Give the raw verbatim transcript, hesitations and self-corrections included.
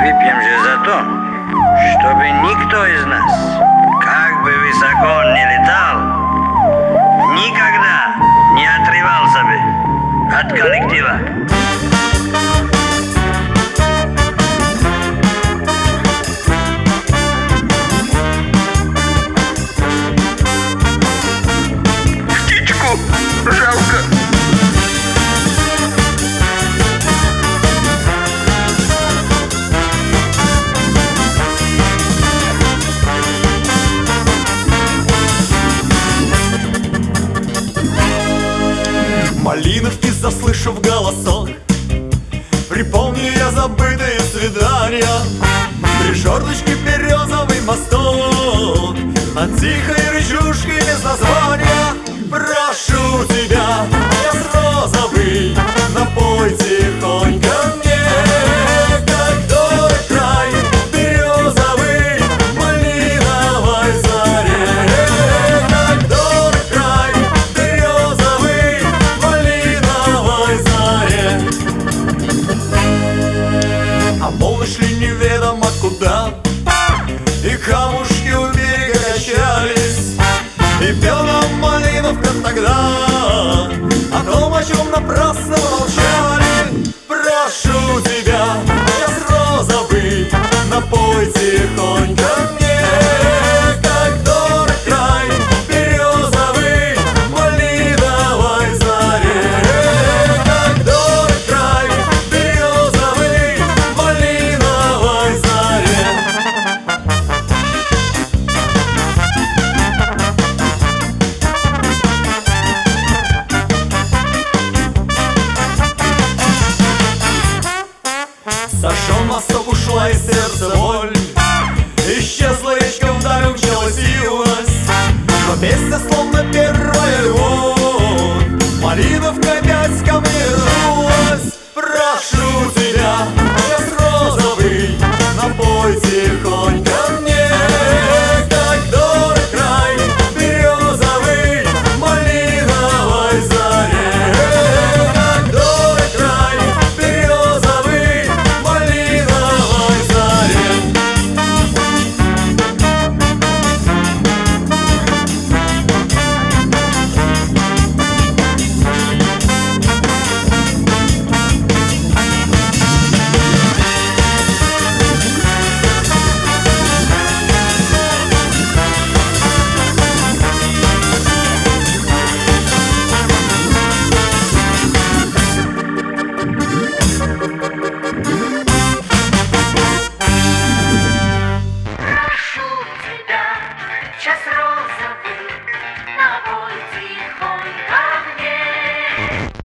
Выпьем же за то, чтобы никто из нас, как бы высоко он ни летал, никогда не отрывался бы от коллектива. Птичку жалко. Малиновки, заслышав голосок, припомню я забытые свидания. При жердочке березовый мосток, над тихой речушкой без названия. Прошу тебя, я с розовый, напой тихонько мне, как дорог край березовый малиновой заре, как дорог край березовый малиновой заре. А волны шли неведомо куда, и камушки у берега качались, и пел нам Малиновка тогда о том, о чем напрасно молчали. Прошу тебя, я с розовый, напой тихонько мне, как дорог край березовый малиновой заре, как дорог край березовый малиновой заре. Сошел мосток, ушла из сердца боль, исчезла речка, вдаль умчалась юность, но песня словно первая любовь, Малиновка опять ко мне вернулась. Прошу тебя, я с розовый, напой тихонько мне, как дорог край березовый малиновой заре, как дорог край березовый малиновой заре. Прошу тебя, час розовый.